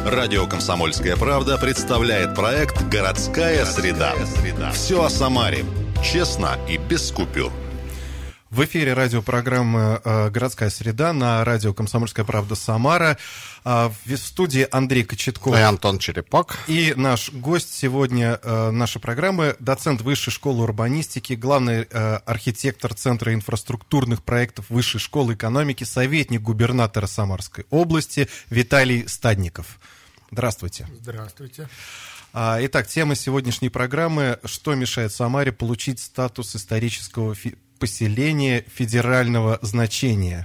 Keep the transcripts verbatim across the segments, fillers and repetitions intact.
Радио «Комсомольская правда» представляет проект «Городская среда». Все о Самаре. Честно и без купюр. В эфире радиопрограммы «Городская среда» на радио «Комсомольская правда» Самара. В студии Андрей Кочетков и Антон Черепок. И наш гость сегодня нашей программы — доцент Высшей школы урбанистики, главный архитектор Центра инфраструктурных проектов Высшей школы экономики, советник губернатора Самарской области Виталий Стадников. Здравствуйте. Здравствуйте. Итак, тема сегодняшней программы — что мешает Самаре получить статус исторического фи- поселения федерального значения.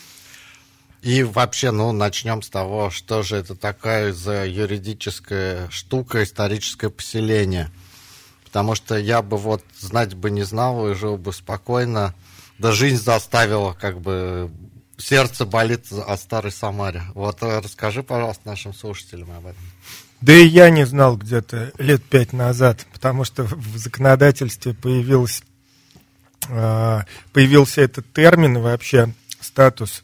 И вообще, ну, начнем с того, что же это такая за юридическая штука, историческое поселение. Потому что я бы вот знать бы не знал и жил бы спокойно. Да жизнь заставила, как бы, сердце болит о старой Самаре. Вот расскажи, пожалуйста, нашим слушателям об этом. Да и я не знал где-то лет пять назад, потому что в законодательстве появилось, появился этот термин и вообще статус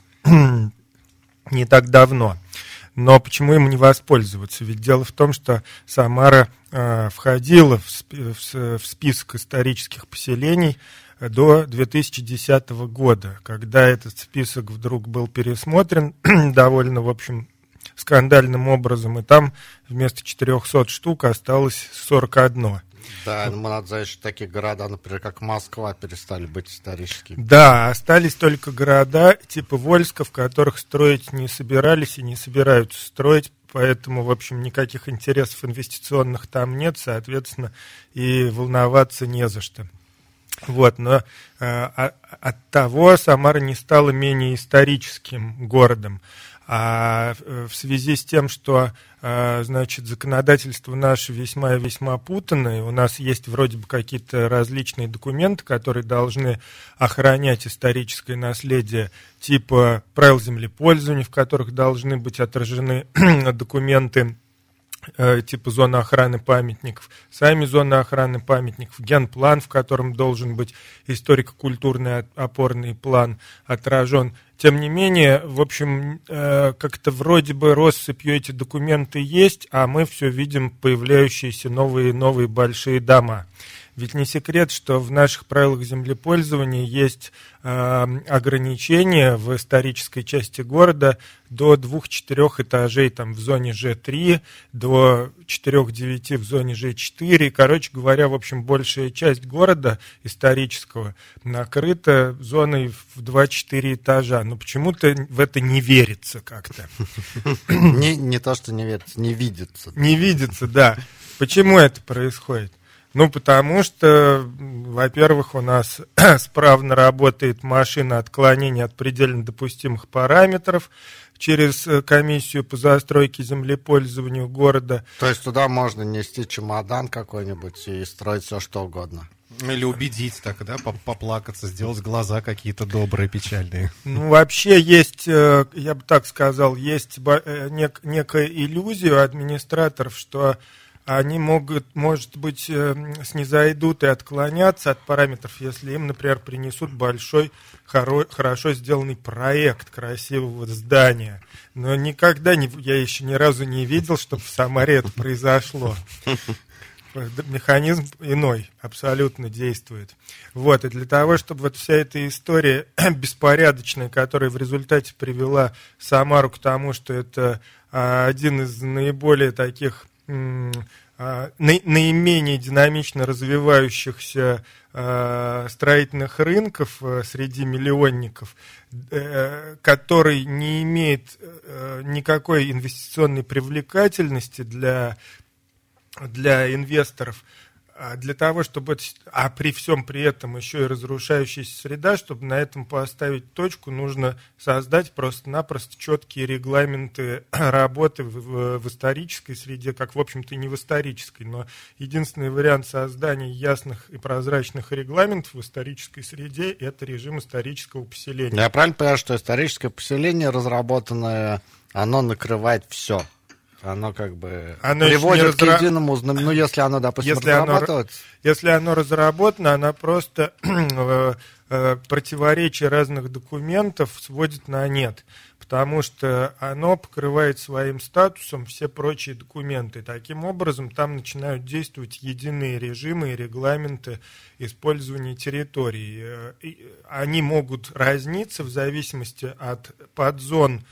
не так давно. Но почему им не воспользоваться? Ведь дело в том, что Самара э, входила в, спи- в, в список исторических поселений до две тысячи десятого года, когда этот список вдруг был пересмотрен довольно, в общем, скандальным образом, и там вместо четырехсот штук осталось сорок одно. Да, ну, надо сказать, что такие города, например, как Москва, перестали быть историческими. Да, остались только города типа Вольска, в которых строить не собирались и не собираются строить, поэтому, в общем, никаких интересов инвестиционных там нет, соответственно, и волноваться не за что. Вот, но э, от того Самара не стала менее историческим городом. А в связи с тем, что, значит, законодательство наше весьма и весьма путанное, у нас есть вроде бы какие-то различные документы, которые должны охранять историческое наследие, типа правил землепользования, в которых должны быть отражены документы типа зоны охраны памятников, сами зоны охраны памятников, генплан, в котором должен быть историко-культурный опорный план отражен. Тем не менее, в общем, как-то вроде бы россыпью эти документы есть, а мы все видим появляющиеся новые и новые большие дома. Ведь не секрет, что в наших правилах землепользования есть э, ограничения в исторической части города до двух-четырех этажей там, в зоне Ж три, до четырех-девяти в зоне Ж четыре. Короче говоря, в общем, большая часть города исторического накрыта зоной в два-четыре этажа. Но почему-то в это не верится как-то. Не, не то, что не верится, не видится. Не видится, да. Почему это происходит? Ну, потому что, во-первых, у нас справно работает машина отклонения от предельно допустимых параметров через комиссию по застройке землепользованию города. То есть туда можно нести чемодан какой-нибудь и строить все, что угодно. Или убедить так, да, поплакаться, сделать глаза какие-то добрые, печальные. Ну, вообще есть, я бы так сказал, есть нек- некая иллюзия у администраторов, что они могут, может быть, снизойдут и отклоняться от параметров, если им, например, принесут большой, хоро, хорошо сделанный проект красивого здания. Но никогда не, я еще ни разу не видел, чтобы в Самаре это произошло. Механизм иной абсолютно действует. Вот, и для того, чтобы вот вся эта история беспорядочная, которая в результате привела Самару к тому, что это один из наиболее таких наименее динамично развивающихся строительных рынков среди миллионников, который не имеет никакой инвестиционной привлекательности для, для инвесторов, для того, чтобы, это, а при всем при этом еще и разрушающаяся среда, чтобы на этом поставить точку, нужно создать просто-напросто четкие регламенты работы в, в исторической среде, как, в общем-то, и не в исторической, но единственный вариант создания ясных и прозрачных регламентов в исторической среде – это режим исторического поселения. Я правильно понимаю, что историческое поселение разработанное, оно накрывает все? Оно как бы оно приводит к разра... единому знаменателю, ну, если оно, допустим, если разрабатывается. Оно, если оно разработано, оно просто противоречия разных документов сводит на нет. потому что оно покрывает своим статусом все прочие документы. Таким образом, там начинают действовать единые режимы и регламенты использования территорий. Они могут разниться в зависимости от подзон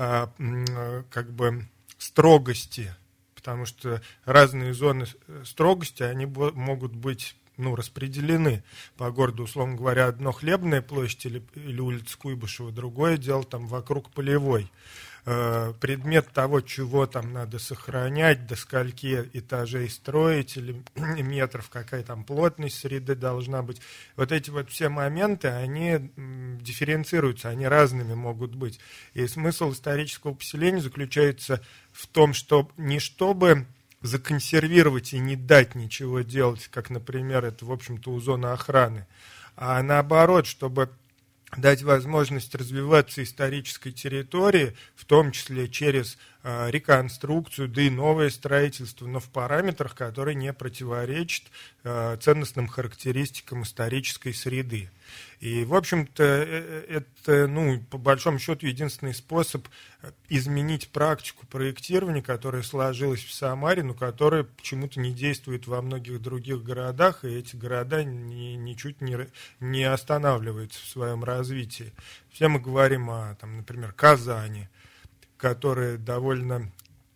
как бы строгости, потому что разные зоны строгости, они могут быть ну, распределены по городу, условно говоря, одно Хлебная площадь или, или улица Куйбышева, другое дело там вокруг Полевой. Э, предмет того, чего там надо сохранять, до скольки этажей строить или метров, какая там плотность среды должна быть. Вот эти вот все моменты, они дифференцируются, они разными могут быть. И смысл исторического поселения заключается в том, что не чтобы законсервировать и не дать ничего делать, как, например, это, в общем-то, у зоны охраны, а наоборот, чтобы дать возможность развиваться исторической территории, в том числе через э, реконструкцию, да и новое строительство, но в параметрах, которые не противоречат э, ценностным характеристикам исторической среды. И, в общем-то, это, ну, по большому счету, единственный способ изменить практику проектирования, которая сложилась в Самаре, но которая почему-то не действует во многих других городах, и эти города ни, ничуть не, не останавливаются в своем развитии. Все мы говорим о, там, например, Казани, которая довольно...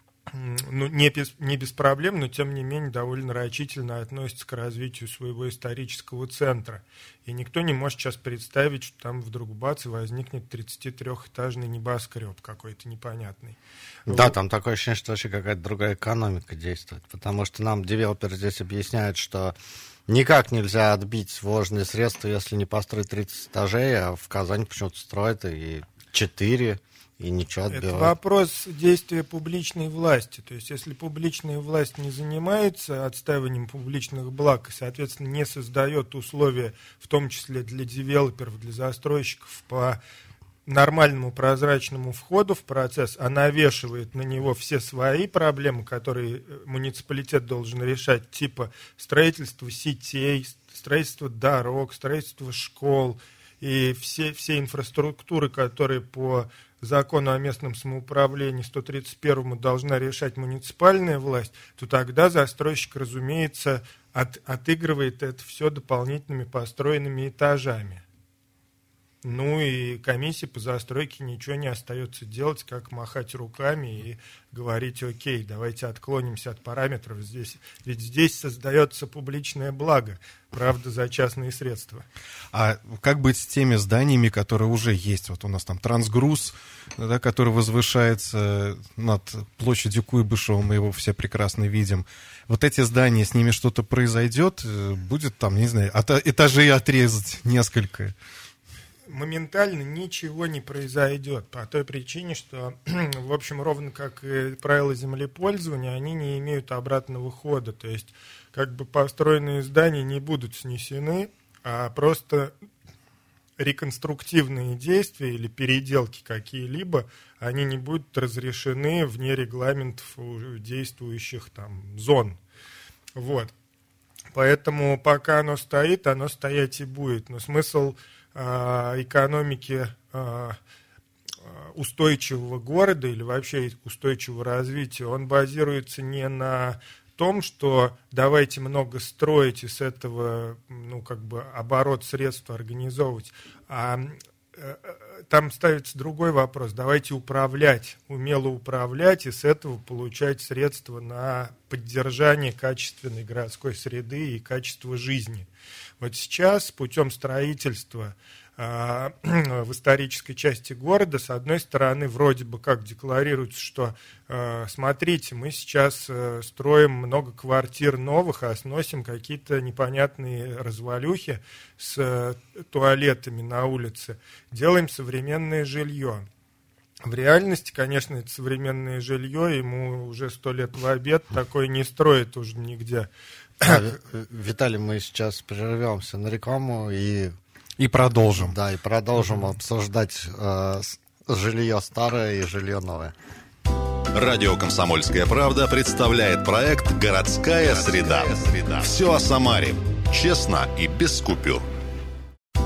Ну, не без, не без проблем, но тем не менее довольно рачительно относится к развитию своего исторического центра. И никто не может сейчас представить, что там вдруг бац и возникнет тридцатитрёхэтажный небоскреб какой-то непонятный. Да, вот. Там такое ощущение, что вообще какая-то другая экономика действует. Потому что нам девелоперы здесь объясняют, что никак нельзя отбить вложенные средства, если не построить тридцать этажей, а в Казани почему-то строят и четыре. И ничего отбивать. Это вопрос действия публичной власти. То есть, если публичная власть не занимается отстаиванием публичных благ и, соответственно, не создает условия, в том числе для девелоперов, для застройщиков, по нормальному прозрачному входу в процесс, а навешивает на него все свои проблемы, которые муниципалитет должен решать, типа строительство сетей, строительство дорог, строительство школ и все, все инфраструктуры, которые по закону о местном самоуправлении сто тридцать первому должна решать муниципальная власть, то тогда застройщик, разумеется, от, отыгрывает это все дополнительными построенными этажами. Ну и комиссии по застройке ничего не остается делать, как махать руками и говорить: окей, давайте отклонимся от параметров здесь. Ведь здесь создается публичное благо, правда, за частные средства. А как быть с теми зданиями, которые уже есть? Вот у нас там Трансгрузз, да, который возвышается над площадью Куйбышева, мы его все прекрасно видим. Вот эти здания, с ними что-то произойдет? Будет там, не знаю, от, этажей отрезать несколько? Моментально ничего не произойдет по той причине, что, в общем, ровно как и правила землепользования, они не имеют обратного хода. То есть, как бы построенные здания не будут снесены, а просто реконструктивные действия или переделки какие-либо, они не будут разрешены вне регламентов действующих там зон. Вот. Поэтому пока оно стоит, оно стоять и будет. Но смысл экономики устойчивого города или вообще устойчивого развития, он базируется не на том, что давайте много строить и с этого, ну, как бы оборот средств организовывать, а там ставится другой вопрос. Давайте управлять, умело управлять и с этого получать средства на поддержание качественной городской среды и качества жизни. Вот сейчас путем строительства э, в исторической части города, с одной стороны, вроде бы как декларируется, что э, смотрите, мы сейчас э, строим много квартир новых, а сносим какие-то непонятные развалюхи с э, туалетами на улице, делаем современное жилье. В реальности, конечно, это современное жилье, ему уже сто лет в обед, такое не строит уже нигде. А, Виталий, мы сейчас прервемся на рекламу и... И продолжим. Да, и продолжим mm-hmm. обсуждать э, жилье старое и жилье новое. Радио «Комсомольская правда» представляет проект «Городская среда». Все о Самаре. Честно и без купюр.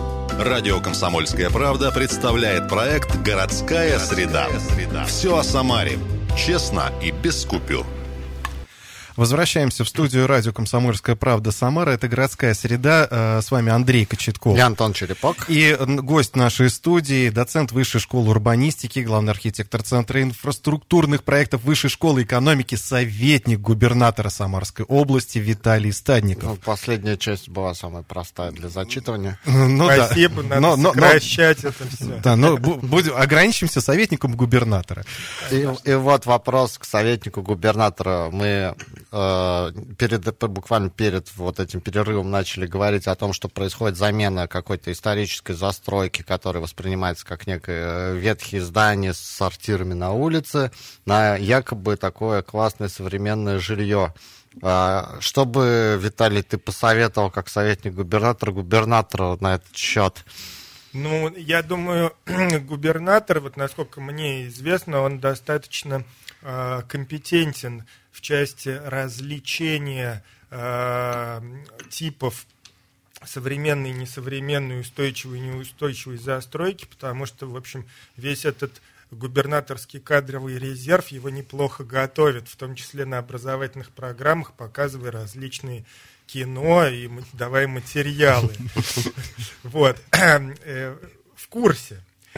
Радио «Комсомольская правда» представляет проект «Городская среда». Все о Самаре. Честно и без купюр. Возвращаемся в студию радио «Комсомольская правда» Самара. Это «Городская среда». С вами Андрей Кочетков. Я Антон Черепок. И гость нашей студии, доцент Высшей школы урбанистики, главный архитектор Центра инфраструктурных проектов Высшей школы экономики, советник губернатора Самарской области Виталий Стадников. Ну, последняя часть была самая простая для зачитывания. Ну, Спасибо, да. надо но, сокращать но, это все. Да, но будем, ограничимся советником губернатора. И, и вот вопрос к советнику губернатора. Мы... Перед, буквально перед вот этим перерывом начали говорить о том, что происходит замена какой-то исторической застройки, которая воспринимается как некое ветхие здания с сортирами на улице, на якобы такое классное современное жилье. Что бы, Виталий, ты посоветовал как советник губернатора губернатору на этот счет? Ну, я думаю, губернатор, вот насколько мне известно, он достаточно э, компетентен в части развлечения э, типов современной, несовременной, устойчивой и неустойчивой застройки, потому что, в общем, весь этот губернаторский кадровый резерв его неплохо готовит, в том числе на образовательных программах, показывая различные кино и давай материалы. Вот. В курсе.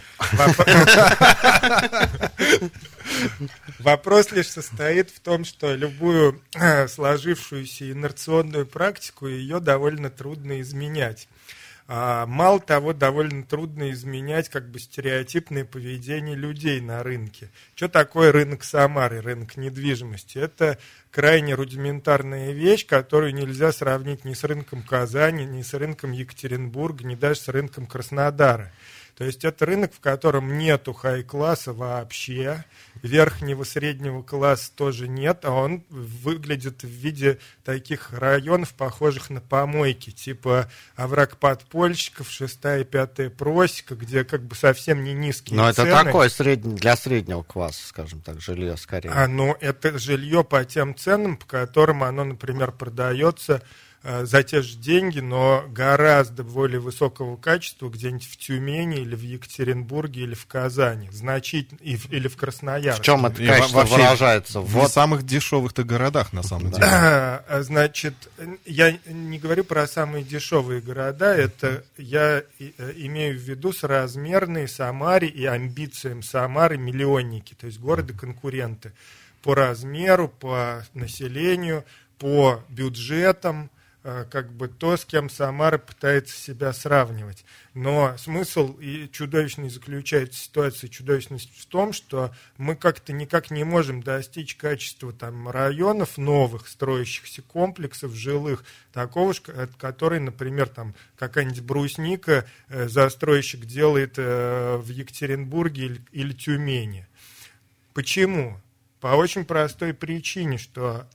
Вопрос лишь состоит в том, что любую сложившуюся инерционную практику ее довольно трудно изменять. Мало того, довольно трудно изменять как бы стереотипное поведение людей на рынке. Что такое рынок Самары, рынок недвижимости? Это крайне рудиментарная вещь, которую нельзя сравнить ни с рынком Казани, ни с рынком Екатеринбурга, ни даже с рынком Краснодара. То есть это рынок, в котором нету хай-класса вообще, верхнего среднего класса тоже нет, а он выглядит в виде таких районов, похожих на помойки, типа овраг подпольщиков, шестая и пятая просека, где как бы совсем не низкие Но цены. Но это такое средний, для среднего класса, скажем так, жилье скорее. А, ну, это жилье по тем ценам, по которым оно, например, продается за те же деньги, но гораздо более высокого качества где-нибудь в Тюмени или в Екатеринбурге или в Казани, значительно, или в Красноярске. В чем это качество выражается? В вот. самых дешевых-то городах, на самом деле. Да. Значит, я не говорю про самые дешевые города, это я имею в виду соразмерные Самаре и амбициям Самары миллионники, то есть города-конкуренты по размеру, по населению, по бюджетам, как бы то, с кем Самара пытается себя сравнивать. Но смысл и чудовищный заключается, ситуация чудовищность в том, что мы как-то никак не можем достичь качества там районов новых, строящихся комплексов жилых, такого же, который, например, там какая-нибудь Брусника, застройщик делает в Екатеринбурге или, или Тюмени. Почему? По очень простой причине, что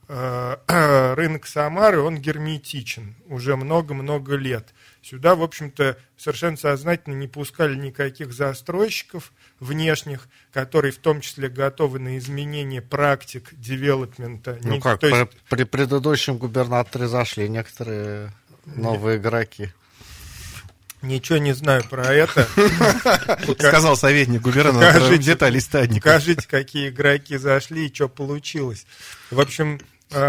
э, рынок Самары, он герметичен уже много-много лет. Сюда, в общем-то, совершенно сознательно не пускали никаких застройщиков внешних, которые в том числе готовы на изменение практик девелопмента. Ну не, как, то при, есть... при предыдущем губернаторе зашли некоторые новые Нет. игроки. Ничего не знаю про это. Сказал советник губернатора Виталий Стадников. Покажите, какие игроки зашли и что получилось. В общем,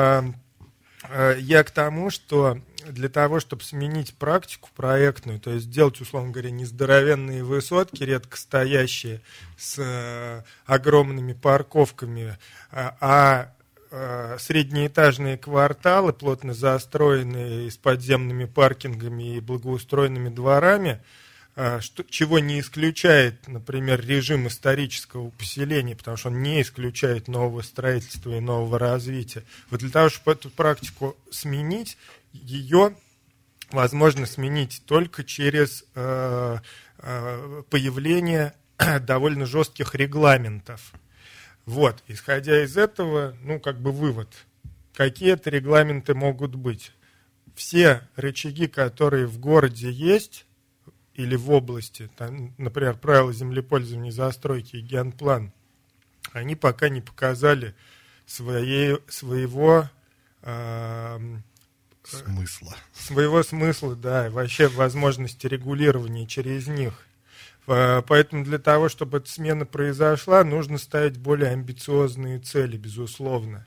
я к тому, что для того, чтобы сменить практику проектную, то есть сделать, условно говоря, нездоровенные высотки, редко стоящие с огромными парковками, а среднеэтажные кварталы, плотно застроенные с подземными паркингами и благоустроенными дворами, что, чего не исключает, например, режим исторического поселения, потому что он не исключает нового строительства и нового развития. Вот для того, чтобы эту практику сменить, ее возможно сменить только через э, э, появление довольно жестких регламентов. Вот, исходя из этого, ну, как бы вывод. Какие это регламенты могут быть? Все рычаги, которые в городе есть, или в области, там, например, правила землепользования, застройки и генплан, они пока не показали своей, своего, э, смысла. Своего смысла, да, и вообще возможности регулирования через них. Поэтому для того, чтобы эта смена произошла, нужно ставить более амбициозные цели, безусловно.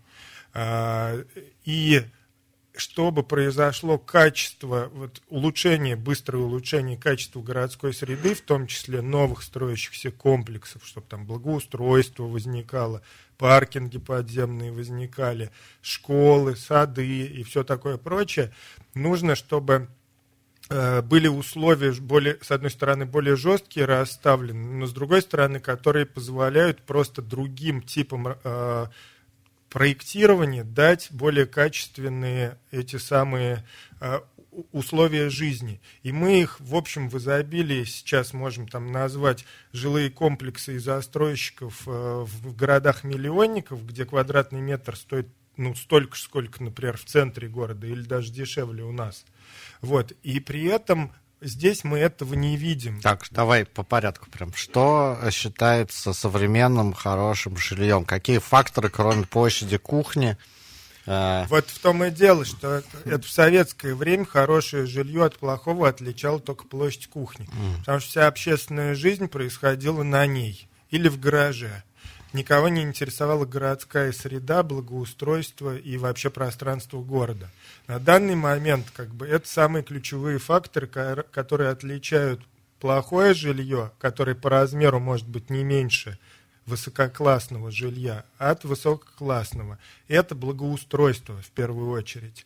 И чтобы произошло качество, вот, улучшение, быстрое улучшение качества городской среды, в том числе новых строящихся комплексов, чтобы там благоустройство возникало, паркинги подземные возникали, школы, сады и все такое прочее, нужно, чтобы э, были условия, более, с одной стороны, более жесткие расставлены, но с другой стороны, которые позволяют просто другим типам э, проектирование дать более качественные эти самые э, условия жизни. И мы их, в общем, в изобилии сейчас можем там назвать жилые комплексы и застройщиков э, в городах-миллионников, где квадратный метр стоит ну, столько же, сколько, например, в центре города, или даже дешевле у нас. Вот. И при этом здесь мы этого не видим. Так, давай по порядку прям. Что считается современным хорошим жильем? Какие факторы, кроме площади кухни? Э... Вот в том и дело, что это, это в советское время хорошее жилье от плохого отличало только площадь кухни. Mm. Потому что вся общественная жизнь происходила на ней или в гараже. Никого не интересовала городская среда, благоустройство и вообще пространство города. На данный момент как бы, это самые ключевые факторы, которые отличают плохое жилье, которое по размеру может быть не меньше высококлассного жилья, от высококлассного. Это благоустройство в первую очередь.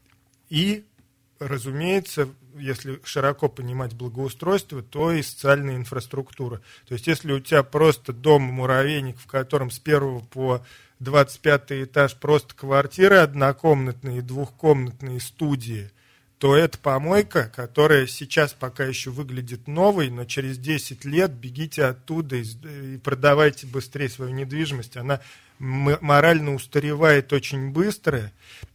И, разумеется, если широко понимать благоустройство, то и социальная инфраструктура. То есть если у тебя просто дом-муравейник, в котором с первого по двадцать пятый этаж просто квартиры однокомнатные, двухкомнатные студии, то это помойка, которая сейчас пока еще выглядит новой, но через десять лет бегите оттуда и продавайте быстрее свою недвижимость. Она морально устаревает очень быстро,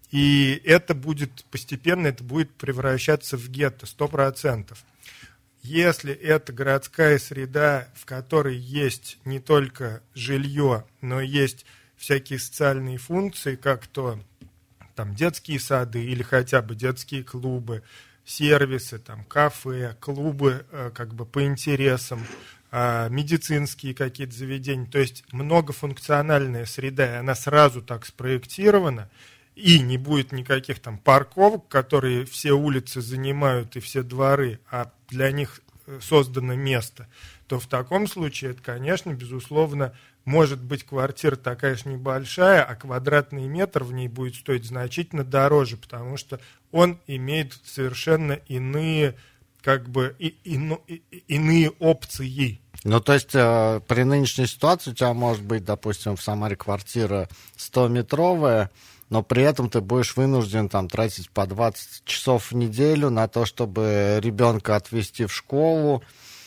и это будет постепенно, это будет превращаться в гетто, сто процентов. Если это городская среда, в которой есть не только жилье, но есть всякие социальные функции, как то там, детские сады или хотя бы детские клубы, сервисы, там, кафе, клубы э, как бы по интересам, э, медицинские какие-то заведения, то есть многофункциональная среда, и она сразу так спроектирована, и не будет никаких там парковок, которые все улицы занимают и все дворы, а для них создано место, то в таком случае это, конечно, безусловно, может быть квартира такая же небольшая, а квадратный метр в ней будет стоить значительно дороже, потому что он имеет совершенно иные, как бы, и, и, и, иные опции. Ну, то есть э, при нынешней ситуации у тебя может быть, допустим, в Самаре квартира стометровая, но при этом ты будешь вынужден там тратить по двадцать часов в неделю на то, чтобы ребенка отвезти в школу,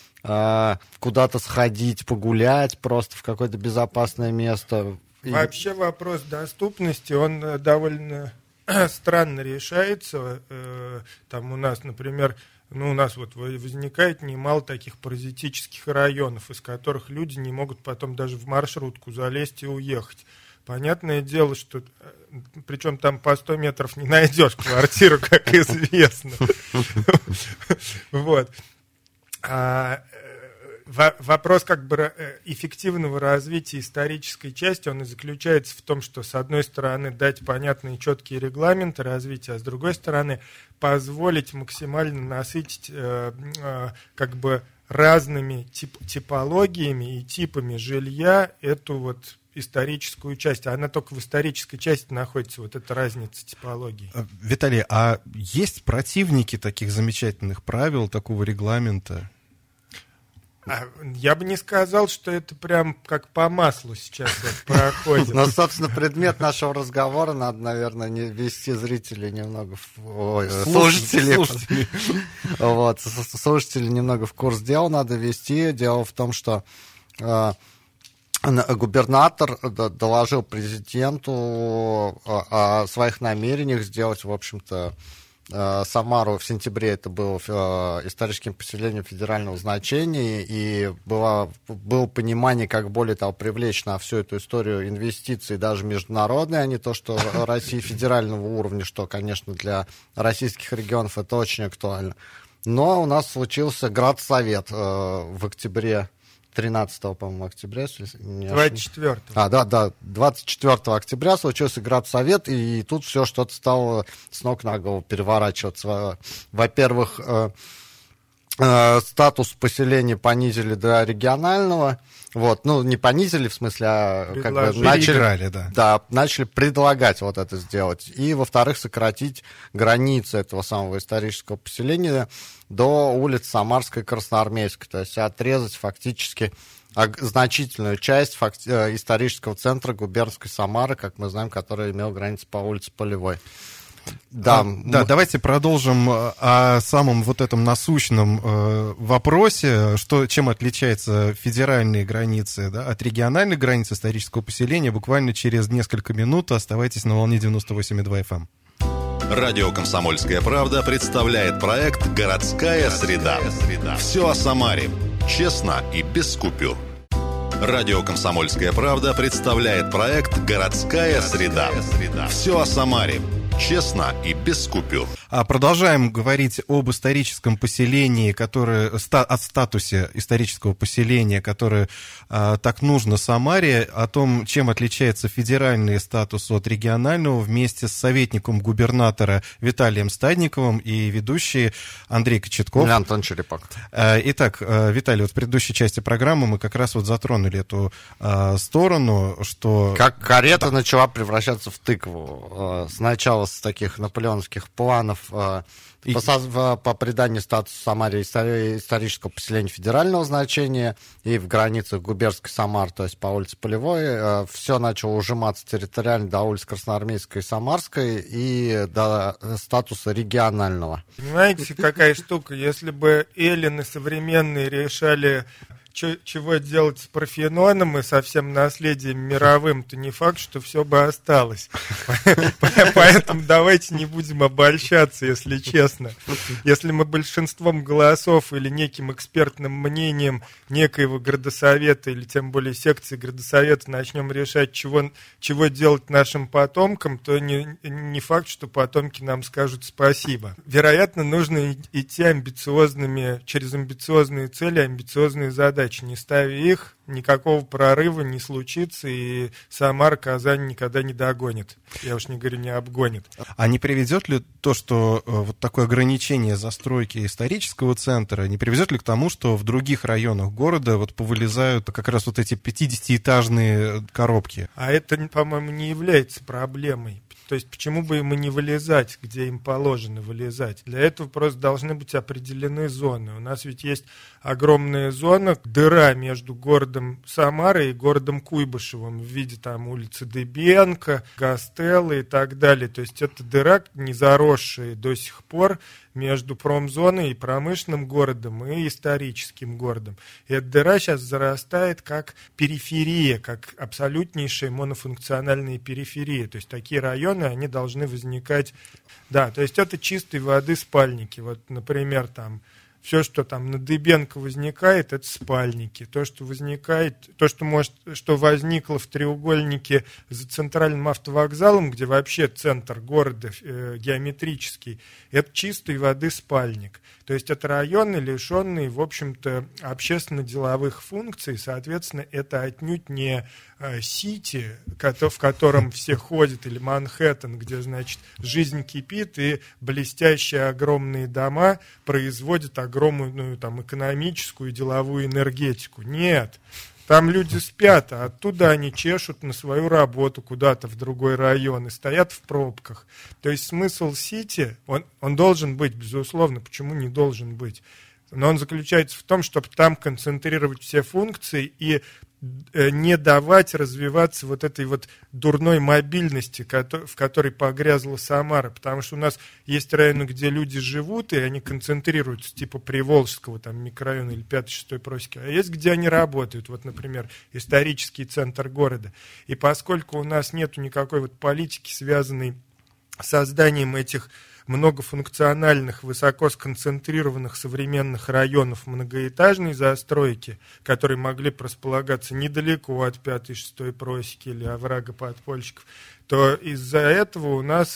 э, куда-то сходить, погулять просто в какое-то безопасное место. Вообще вопрос доступности, он довольно странно решается. Там у нас, например, ну, у нас вот возникает немало таких паразитических районов, из которых люди не могут потом даже в маршрутку залезть и уехать. Понятное дело, что причем там по сто метров не найдешь квартиру, как известно. Вот. Вопрос как бы эффективного развития исторической части, он и заключается в том, что с одной стороны дать понятные четкие регламенты развития, а с другой стороны позволить максимально насытить как бы разными тип, типологиями и типами жилья эту вот историческую часть. Она только в исторической части находится, вот эта разница типологии. Виталий, а есть противники таких замечательных правил, такого регламента? Я бы не сказал, что это прям как по маслу сейчас вот проходит. Но, собственно, предмет нашего разговора надо, наверное, не ввести зрителей немного, ой, слушателей, слушателей. Вот, слушателей немного в курс дела надо ввести. Дело в том, что э, губернатор доложил президенту о, о своих намерениях сделать, в общем-то, Самару в сентябре это было историческим поселением федерального значения, и было, было понимание, как более того привлечь на всю эту историю инвестиций, даже международные, а не то, что России федерального уровня, что, конечно, для российских регионов это очень актуально. Но у нас случился Градсовет э, в октябре, тринадцатого, по-моему, октября. двадцать четвёртого. А, да, да, двадцать четвёртого октября случился Градсовет, и тут все что-то стало с ног на голову переворачиваться. Во-первых, э, э, статус поселения понизили до регионального. Вот, ну, не понизили, в смысле, а как бы начали, да. Да, начали предлагать вот это сделать. И, во-вторых, сократить границы этого самого исторического поселения до улиц Самарской и Красноармейской. То есть отрезать фактически значительную часть факти- исторического центра губернской Самары, как мы знаем, который имел границу по улице Полевой. Да, а, да, давайте продолжим о самом вот этом насущном э, вопросе, что, чем отличаются федеральные границы, да, от региональных границ исторического поселения. Буквально через несколько минут оставайтесь на волне девяносто восемь и два эф эм. Радио «Комсомольская правда» представляет проект «Городская среда». Все о Самаре. Честно и без купюр. Радио «Комсомольская правда» представляет проект «Городская среда». Все о Самаре. Честно и без купюр. А продолжаем говорить об историческом поселении, которое, о статусе исторического поселения, которое а, так нужно Самаре, о том, чем отличается федеральный статус от регионального, вместе с советником губернатора Виталием Стадниковым и ведущий Андрей Кочетков. И Антон Черепак. Итак, Виталий, вот в предыдущей части программы мы как раз вот затронули эту а, сторону, что... Как карета да. начала превращаться в тыкву. Сначала с таких наполеоновских планов и... по, по приданию статуса Самаре исторического поселения федерального значения и в границах губернской Самары, то есть по улице Полевой, все начало ужиматься территориально до улиц Красноармейской и Самарской и до статуса регионального. Понимаете, какая штука? Если бы эллины современные решали... чего делать с Парфеноном и со всем наследием мировым, то не факт, что все бы осталось. Поэтому давайте не будем обольщаться, если честно. Если мы большинством голосов или неким экспертным мнением некоего градосовета или тем более секции градосовета начнем решать, чего, чего делать нашим потомкам, то не, не факт, что потомки нам скажут спасибо. Вероятно, нужно идти амбициозными, через амбициозные цели, амбициозные задачи. Не ставя их, никакого прорыва не случится, и Самара Казань никогда не догонит. Я уж не говорю, не обгонит. А не приведет ли то, что вот такое ограничение застройки исторического центра, не приведет ли к тому, что в других районах города вот повылезают как раз вот эти пятидесятиэтажные коробки? А это, по-моему, не является проблемой. То есть почему бы им и не вылезать, где им положено вылезать? Для этого просто должны быть определены зоны. У нас ведь есть огромная зона, дыра между городом Самара и городом Куйбышевым в виде там улицы Дыбенко, Гастеллы и так далее. То есть это дыра, не заросшая до сих пор, между промзоной и промышленным городом и историческим городом. И эта дыра сейчас зарастает как периферия, как абсолютнейшая монофункциональная периферия. То есть такие районы, они должны возникать... Да, то есть это чистой воды спальники. Вот, например, там все, что там на Дыбенко возникает, это спальники. То, что возникает, то, что может, что возникло в треугольнике за центральным автовокзалом, где вообще центр города э, геометрический, это чистой воды спальник. То есть это районы, лишенные, в общем-то, общественно-деловых функций. Соответственно, это отнюдь не э, Сити, в котором все ходят, или Манхэттен, где, значит, жизнь кипит, и блестящие огромные дома производят огромную там, экономическую и деловую энергетику. Нет. Там люди спят, а оттуда они чешут на свою работу куда-то в другой район и стоят в пробках. То есть смысл Сити, он, он должен быть, безусловно, почему не должен быть? Но он заключается в том, чтобы там концентрировать все функции и не давать развиваться вот этой вот дурной мобильности, в которой погрязла Самара. Потому что у нас есть районы, где люди живут, и они концентрируются, типа Приволжского там, микрорайона или пятой-шестой просеки. А есть, где они работают. Вот, например, исторический центр города. И поскольку у нас нету никакой вот политики, связанной с созданием этих многофункциональных, высоко сконцентрированных современных районов многоэтажной застройки, которые могли бы располагаться недалеко от пятой шестой просеки или оврага подпольщиков, то из-за этого у нас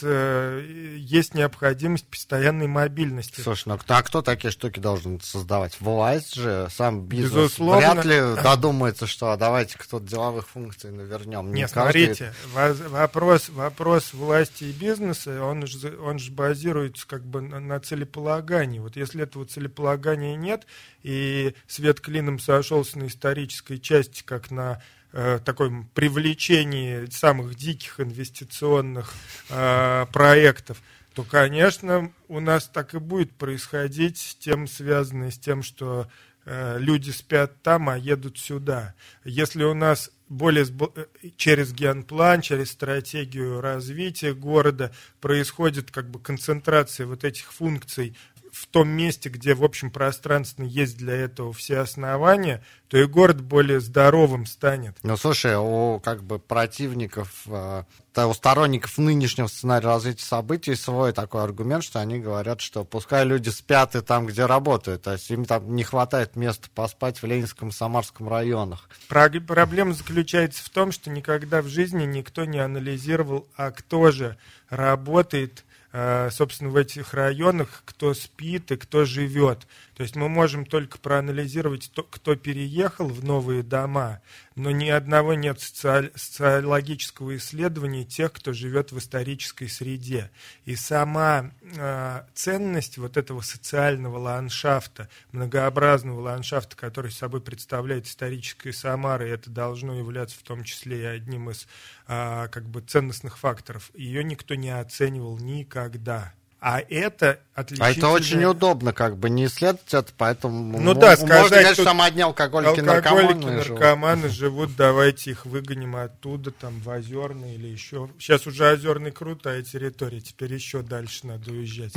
э, есть необходимость постоянной мобильности. Слушай, ну а кто такие штуки должен создавать? Власть же, сам бизнес. Безусловно. Вряд ли додумается, что а давайте кто-то деловых функций навернем. Нет, каждый... смотрите, вопрос, вопрос власти и бизнеса, он же, он же базируется как бы на, на целеполагании. Вот если этого целеполагания нет, и свет клином сошелся на исторической части, как на таком привлечении самых диких инвестиционных э, проектов, то, конечно, у нас так и будет происходить с тем, связанное с тем, что э, люди спят там, а едут сюда. Если у нас более через генплан, через стратегию развития города происходит как бы концентрация вот этих функций в том месте, где, в общем, пространственно есть для этого все основания, то и город более здоровым станет. Ну, слушай, у как бы противников, э, у сторонников нынешнего сценария развития событий свой такой аргумент, что они говорят, что пускай люди спят и там, где работают, то есть им там не хватает места поспать в Ленинском и Самарском районах. Проблема заключается в том, что никогда в жизни никто не анализировал, а кто же работает, собственно, в этих районах, кто спит и кто живет. То есть мы можем только проанализировать, кто переехал в новые дома, но ни одного нет соци... социологического исследования тех, кто живет в исторической среде. И сама э, ценность вот этого социального ландшафта, многообразного ландшафта, который собой представляет историческая Самара, и это должно являться в том числе и одним из э, как бы ценностных факторов, ее никто не оценивал никогда. А это отличительное... А это очень удобно, как бы, не исследовать это, поэтому... Ну да, сказать, можно сказать, что там одни алкоголики, алкоголики наркоманы, наркоманы живут, давайте их выгоним оттуда, там, в Озерный или еще... Сейчас уже Озерный крутая территория, теперь еще дальше надо уезжать.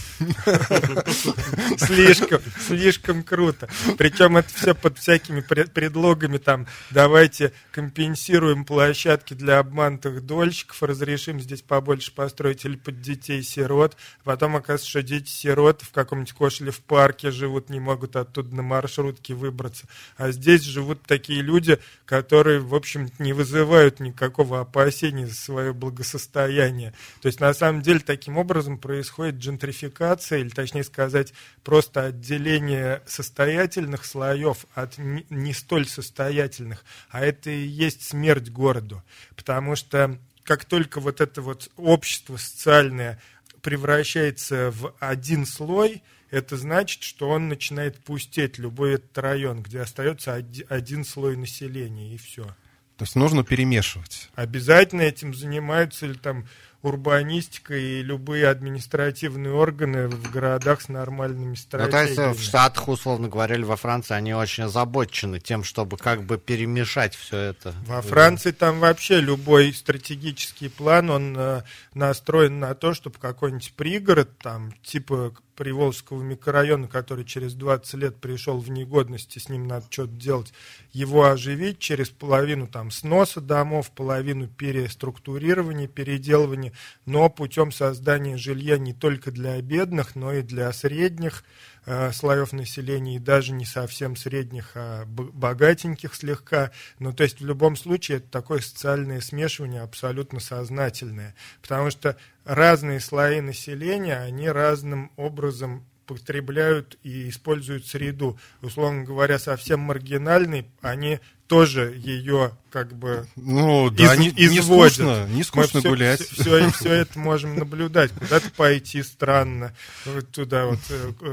Слишком, слишком круто. Причем это все под всякими предлогами, там, давайте компенсируем площадки для обманутых дольщиков, разрешим здесь побольше построить или под детей-сирот. Потом оказывается, что дети-сироты в каком-нибудь Кошеле в парке живут, не могут оттуда на маршрутке выбраться. А здесь живут такие люди, которые, в общем, не вызывают никакого опасения за свое благосостояние. То есть, на самом деле, таким образом происходит джентрификация, или, точнее сказать, просто отделение состоятельных слоев от не столь состоятельных. А это и есть смерть городу. Потому что как только вот это вот общество социальное превращается в один слой, это значит, что он начинает пустеть, любой этот район, где остается один слой населения, и все. То есть нужно перемешивать. Обязательно этим занимаются или там урбанистика и любые административные органы в городах с нормальными стратегиями. Ну, то есть в Штатах, условно говоря, или во Франции, они очень озабочены тем, чтобы как бы перемешать все это. Во Франции там вообще любой стратегический план, он э, настроен на то, чтобы какой-нибудь пригород, там, типа Приволжского микрорайона, который через двадцать лет пришел в негодность, и с ним надо что-то делать, его оживить через половину там сноса домов, половину переструктурирования, переделывания, но путем создания жилья не только для бедных, но и для средних э, слоев населения, и даже не совсем средних, а богатеньких слегка. Ну, то есть в любом случае это такое социальное смешивание абсолютно сознательное, потому что разные слои населения, они разным образом потребляют и используют среду. Условно говоря, совсем маргинальные, они тоже ее как бы ну, да, из, не, изводят. Не скучно, не скучно Мы гулять. Все, все, все это можем наблюдать. Куда-то пойти странно, вот туда вот,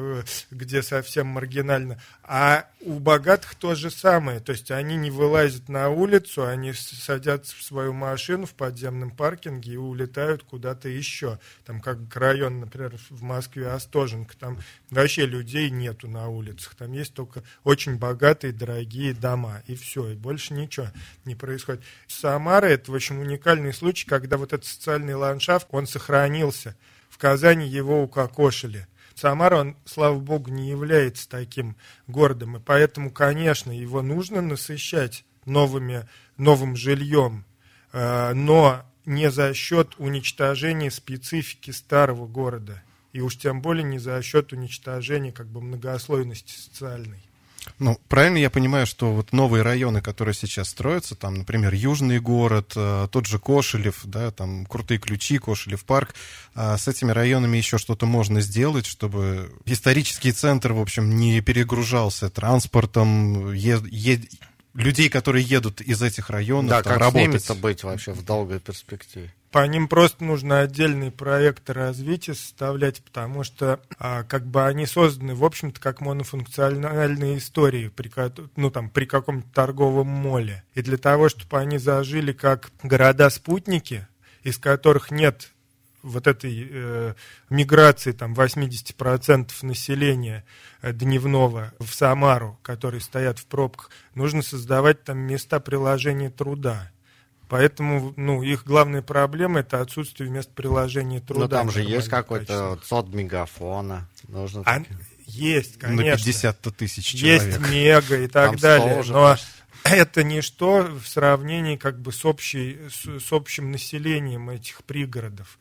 где совсем маргинально. А у богатых то же самое. То есть они не вылазят на улицу, они садятся в свою машину в подземном паркинге и улетают куда-то еще. Там как район, например, в Москве Остоженко, там вообще людей нету на улицах. Там есть только очень богатые, дорогие дома. И все. И больше ничего не происходит. Самара — это, в общем, уникальный случай, когда вот этот социальный ландшафт, он сохранился. В Казани его укокошили. Самара, он, слава богу, не является таким городом, и поэтому, конечно, его нужно насыщать новыми, новым жильем, но не за счет уничтожения специфики старого города. И уж тем более не за счет уничтожения как бы многослойности социальной. Ну, правильно я понимаю, что вот новые районы, которые сейчас строятся, там, например, Южный город, тот же Кошелев, да, там Крутые Ключи, Кошелев парк, с этими районами еще что-то можно сделать, чтобы исторический центр, в общем, не перегружался транспортом, е- е- людей, которые едут из этих районов, да, там, как работать. с ними-то быть вообще в долгой перспективе? По ним просто нужно отдельные проекты развития составлять, потому что а, как бы они созданы, в общем-то, как монофункциональные истории при, ну, там, при каком-то торговом моле. И для того, чтобы они зажили как города-спутники, из которых нет вот этой э, миграции там, восемьдесят процентов населения э, дневного в Самару, которые стоят в пробках, нужно создавать там места приложения труда. Поэтому, ну, их главная проблема — это отсутствие мест приложения труда. Но там же есть какой-то сот мегафона. Нужно а, есть, конечно. На пятьдесят тысяч человек. Есть мега и так там далее. уже, но конечно. Это ничто в сравнении как бы с, общей, с, с общим населением этих пригородов.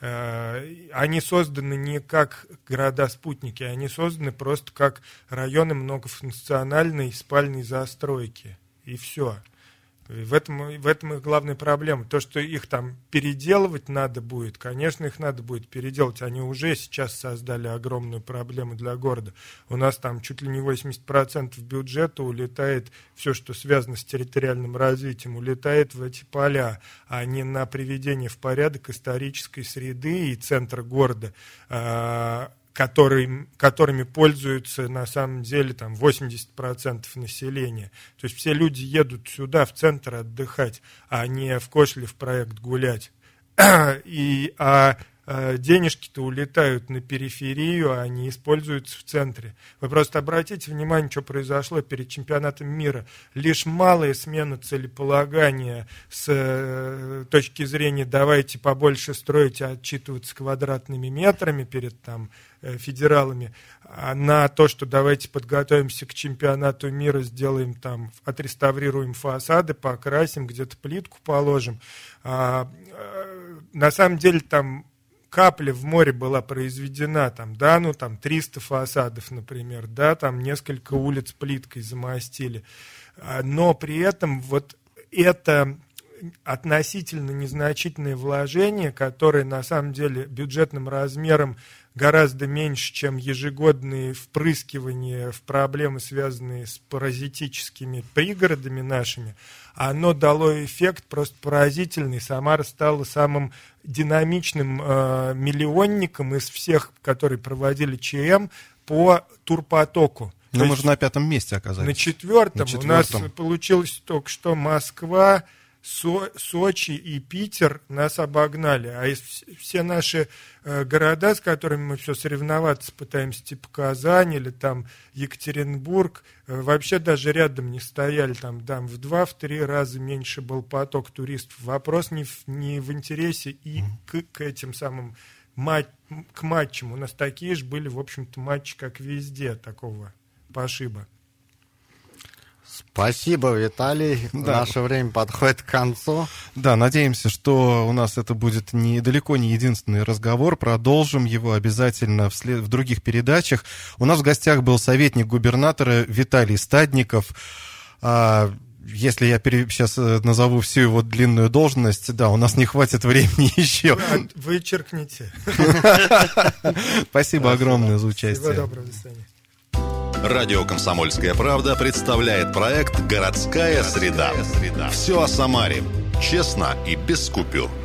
Они созданы не как города-спутники, они созданы просто как районы многофункциональной спальной застройки. И все. В этом, в этом их главная проблема. То, что их там переделывать надо будет, конечно, их надо будет переделать. Они уже сейчас создали огромную проблему для города. У нас там чуть ли не восемьдесят процентов бюджета улетает, все, что связано с территориальным развитием, улетает в эти поля, а не на приведение в порядок исторической среды и центра города, Который, которыми пользуются на самом деле там, восемьдесят процентов населения. То есть все люди едут сюда, в центр отдыхать, а не в Кошелев проект гулять. И, а, а денежки-то улетают на периферию, а не используются в центре. Вы просто обратите внимание, что произошло перед чемпионатом мира. Лишь малая смена целеполагания с э, точки зрения «давайте побольше строить, а отчитываться квадратными метрами» перед там федералами, а на то, что давайте подготовимся к чемпионату мира, сделаем там, отреставрируем фасады, покрасим, где-то плитку положим. А, а, на самом деле там капля в море была произведена, там, да, ну там триста фасадов, например, да, там несколько улиц плиткой замостили. А, но при этом вот это относительно незначительные вложения, которые на самом деле бюджетным размером гораздо меньше, чем ежегодные впрыскивания в проблемы, связанные с паразитическими пригородами нашими, оно дало эффект просто поразительный. Самара стала самым динамичным э, миллионником из всех, которые проводили ЧМ по турпотоку. Но мы же на пятом месте оказались. На четвертом. На четвертом. У нас получилось только что Москва, Со, Сочи и Питер нас обогнали, а из, все наши э, города, с которыми мы все соревноваться пытаемся, типа Казань или там Екатеринбург, э, вообще даже рядом не стояли, там, там в два-три раза меньше был поток туристов. Вопрос не в, не в интересе и к, к этим самым мат, к матчам. У нас такие же были, в общем-то, матчи, как везде, такого пошиба. Спасибо, Виталий. Да. Наше время подходит к концу. Да, надеемся, что у нас это будет не, далеко не единственный разговор. Продолжим его обязательно в, след... в других передачах. У нас в гостях был советник губернатора Виталий Стадников. А, если я пере... сейчас назову всю его длинную должность, да, у нас не хватит времени еще. Вычеркните. Спасибо огромное за участие. Всего доброго, до свидания. Радио «Комсомольская правда» представляет проект «Городская среда». Все о Самаре. Честно и без купюр.